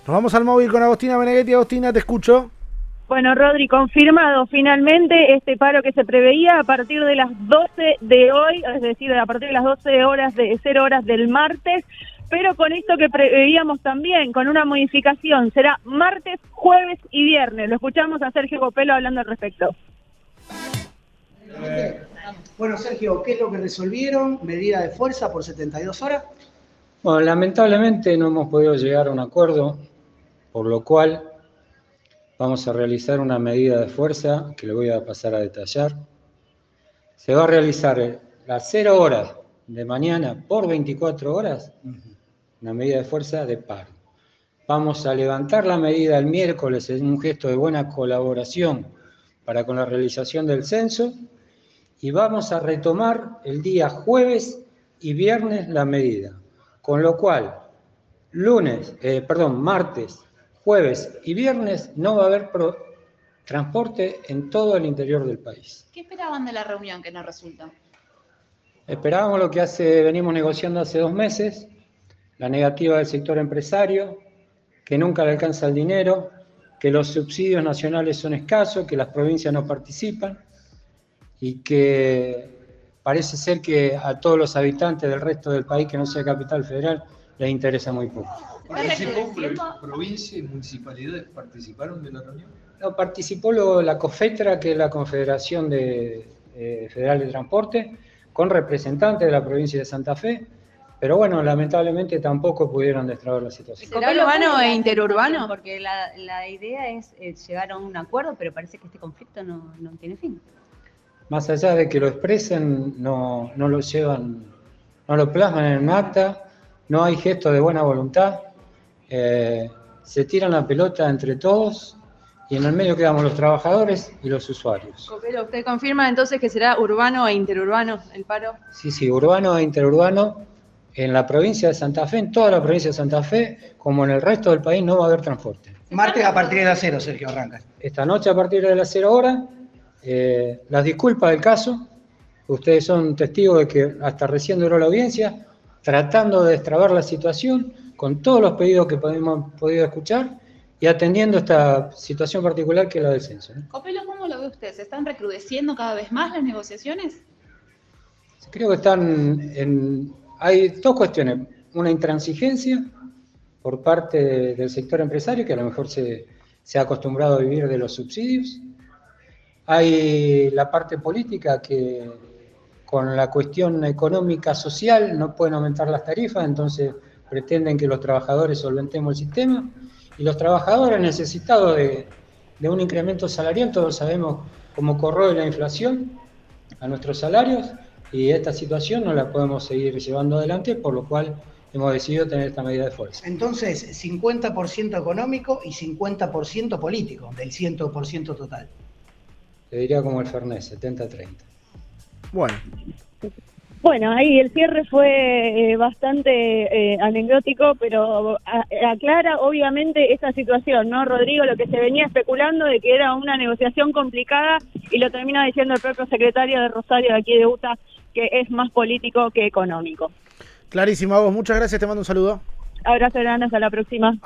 Nos vamos al móvil con Agostina Meneghetti. Agostina, te escucho. Bueno, Rodri, confirmado finalmente este paro que se preveía a partir de las 12 de hoy, es decir, a partir de las 12 horas de 0 horas del martes, pero con esto que preveíamos también, con una modificación, será martes, jueves y viernes. Lo escuchamos a Sergio Copelo hablando al respecto. Bueno, Sergio, ¿qué es lo que resolvieron? ¿Medida de fuerza por 72 horas? Bueno, lamentablemente no hemos podido llegar a un acuerdo, por lo cual vamos a realizar una medida de fuerza que le voy a pasar a detallar. Se va a realizar las 0 horas de mañana por 24 horas, una medida de fuerza de paro. Vamos a levantar la medida el miércoles en un gesto de buena colaboración para con la realización del censo y vamos a retomar el día jueves y viernes la medida. Con lo cual, martes, jueves y viernes no va a haber transporte en todo el interior del país. ¿Qué esperaban de la reunión que no resultó? Esperábamos lo que venimos negociando hace 2 meses, la negativa del sector empresario, que nunca le alcanza el dinero, que los subsidios nacionales son escasos, que las provincias no participan y que parece ser que a todos los habitantes del resto del país que no sea Capital Federal les interesa muy poco. ¿Provincia y municipalidades participaron de la reunión? No, participó la COFETRA, que es la Confederación Federal de Transporte, con representantes de la provincia de Santa Fe, pero bueno, lamentablemente tampoco pudieron destrabar la situación. ¿Será urbano e interurbano? Porque la idea es llegar a un acuerdo, pero parece que este conflicto no tiene fin. Más allá de que lo expresen, no lo llevan, no lo plasman en un acta, no hay gesto de buena voluntad, se tiran la pelota entre todos y en el medio quedamos los trabajadores y los usuarios. Pero ¿usted confirma entonces que será urbano e interurbano el paro? Sí, urbano e interurbano en la provincia de Santa Fe, en toda la provincia de Santa Fe, como en el resto del país no va a haber transporte. Martes a partir de las 0, Sergio, arranca. Esta noche a partir de las 0 horas, las disculpas del caso, ustedes son testigos de que hasta recién duró la audiencia, tratando de destrabar la situación con todos los pedidos que hemos podido escuchar y atendiendo esta situación particular que es la del censo, ¿no? Copelo, ¿cómo lo ve usted? ¿Se están recrudeciendo cada vez más las negociaciones? Creo que hay 2 cuestiones, una intransigencia por parte del sector empresario, que a lo mejor se ha acostumbrado a vivir de los subsidios. Hay la parte política que con la cuestión económica social no pueden aumentar las tarifas, entonces pretenden que los trabajadores solventemos el sistema, y los trabajadores necesitados de un incremento salarial, todos sabemos cómo corroe la inflación a nuestros salarios, y esta situación no la podemos seguir llevando adelante, por lo cual hemos decidido tener esta medida de fuerza. Entonces, 50% económico y 50% político, del 100% total. Te diría como el Fernet, 70-30. Bueno, ahí el cierre fue bastante anecdótico, pero aclara obviamente esta situación, ¿no, Rodrigo? Lo que se venía especulando de que era una negociación complicada y lo termina diciendo el propio secretario de Rosario de aquí de UTA, que es más político que económico. Clarísimo, Agos. Muchas gracias, te mando un saludo. Abrazo grande, hasta la próxima.